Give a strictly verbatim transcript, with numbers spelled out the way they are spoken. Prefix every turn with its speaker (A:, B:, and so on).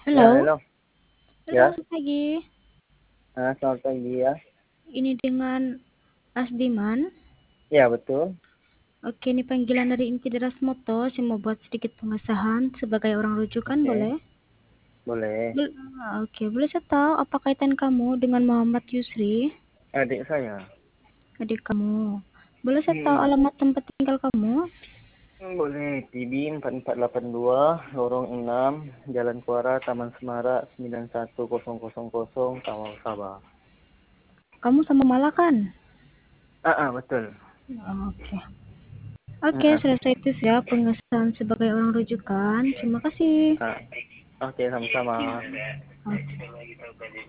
A: Ya,
B: Halo?
A: halo.
B: Halo,
A: Ya,
B: selamat pagi.
A: ah, selamat pagi ya.
B: Ini dengan Asdiman.
A: Ya, betul.
B: Oke, ini panggilan dari inti deras moto. Saya mau buat sedikit pengesahan sebagai orang rujukan,
A: Oke,
B: boleh?
A: boleh.
B: Bel- ah, Oke, boleh saya tahu apa kaitan kamu dengan Muhammad Yusri,
A: Adik saya.
B: adik kamu? Boleh saya tahu
A: Hmm,
B: alamat tempat tinggal kamu?
A: boleh. T B empat empat delapan dua, Lorong enam, Jalan Kuara, Taman Semarak, sembilan satu nol nol nol, Tawau, Sabah.
B: Kamu sama Mala kan?
A: Ah, ah, betul.
B: Oke.
A: Ah,
B: Oke,
A: ah,
B: selesai itu ya pengesahan sebagai orang rujukan. Terima kasih.
A: ah. Oke, sama-sama.
B: Oke.